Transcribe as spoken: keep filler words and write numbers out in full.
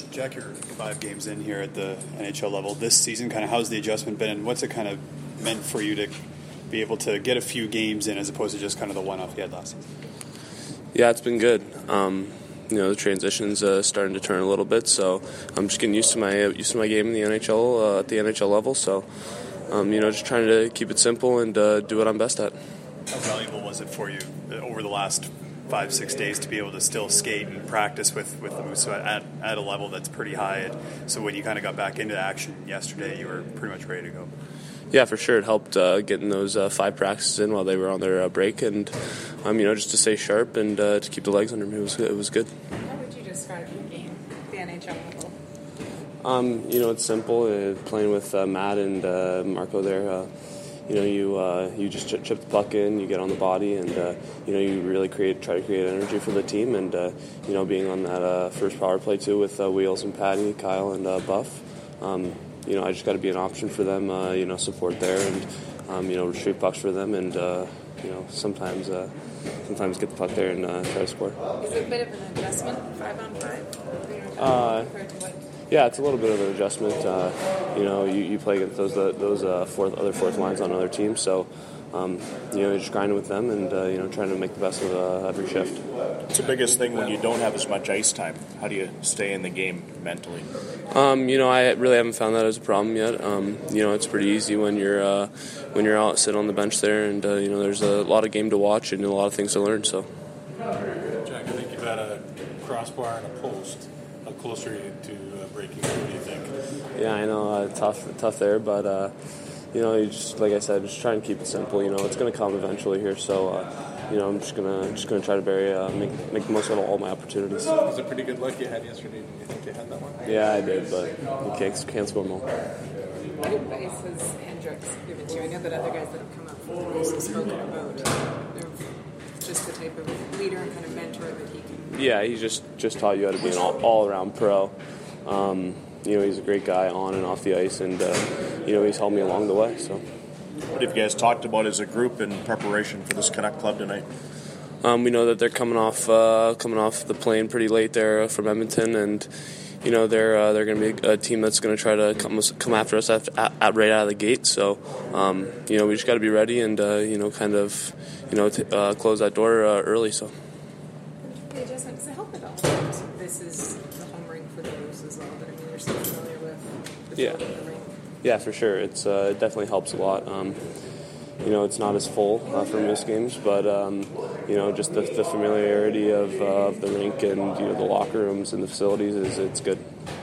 Jack, you're five games in here at the N H L level this season. Kind of how's the adjustment been, and what's it kind of meant for you to be able to get a few games in as opposed to just kind of the one-off you had last season? Yeah, it's been good. Um, you know, the transition's uh, starting to turn a little bit, so I'm just getting used to my uh, used to my game in the N H L uh, at the N H L level. So, um, you know, just trying to keep it simple and uh, do what I'm best at. How valuable was it for you over the last five, six days to be able to still skate and practice with, with the Moose at, at a level that's pretty high? So when you kind of got back into action yesterday, you were pretty much ready to go. Yeah, for sure. It helped uh, getting those uh, five practices in while they were on their uh, break, and um, you know, just to stay sharp and uh, to keep the legs under me. It was it was good. How would you describe your game, the N H L level? Um, you know, it's simple. Uh, playing with uh, Matt and uh, Marco there. Uh, You know, you uh, you just chip, chip the puck in, you get on the body, and uh, you know, you really create try to create energy for the team. And uh, you know, being on that uh, first power play too with uh, Wheels and Patty, Kyle and uh, Buff, um, you know, I just got to be an option for them. Uh, you know, support there, and um, you know, retrieve pucks for them, and uh, you know, sometimes uh, sometimes get the puck there and uh, try to score. Is it a bit of an adjustment, five on five, uh, compared to what? Yeah, it's a little bit of an adjustment. Uh, you know, you, you play against those uh, those uh, fourth, other fourth lines on other teams, so um, you know, you're just grinding with them and uh, you know, trying to make the best of uh, every shift. What's the biggest thing when you don't have as much ice time? How do you stay in the game mentally? Um, you know, I really haven't found that as a problem yet. Um, you know, it's pretty easy when you're uh, when you're out sitting on the bench there, and uh, you know, there's a lot of game to watch and a lot of things to learn. So, Jack, I think you've had a crossbar and a post. How close are you to uh, breaking through, do you think? Yeah, I know, uh, tough, tough there, but uh, you know, you just like I said, just try and keep it simple. You know, it's going to come eventually here, so uh, you know, I'm just gonna just gonna try to bury, uh, make make the most of all my opportunities. It was a pretty good look you had yesterday. Did you think you had that one? Yeah, I did, but you can't can't score more. What advice has Hendricks given to you? I know that other guys that have come up from the Moose have spoken about. They're just the type of leader and kind of mentor that he can. Yeah, he just, just taught you how to be an all, all-around pro. Um, you know, he's a great guy on and off the ice, and uh, you know, he's helped me along the way. So, What have you guys talked about as a group in preparation for this Canuck Club tonight? um, we know that they're coming off uh, coming off the plane pretty late there from Edmonton, and you know, they're uh, they're going to be a team that's going to try to come come after us at, at, right out of the gate. So, um, you know, we just got to be ready and uh, you know, kind of, you know, t- uh, close that door uh, early. So. The adjustment, does it help at all? This is the home rink for the Moose as well. That I mean, you're so familiar with the Yeah. field and the rink. Yeah, for sure. It's uh, it definitely helps a lot. Um, you know, it's not as full uh, for Moose games, but um, you know, just the, the familiarity of, uh, of the rink and you know, the locker rooms and the facilities is it's good.